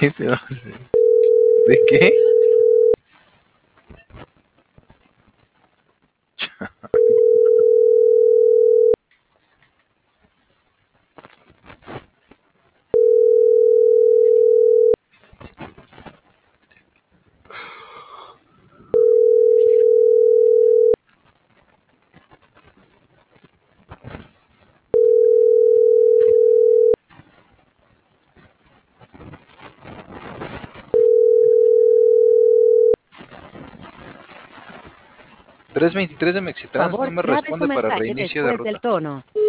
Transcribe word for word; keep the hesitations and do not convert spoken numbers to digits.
¿De qué? tres veintitrés de Mexitrans no Favor, me grabe su responde para mensaje reinicio de después del ruta. tono.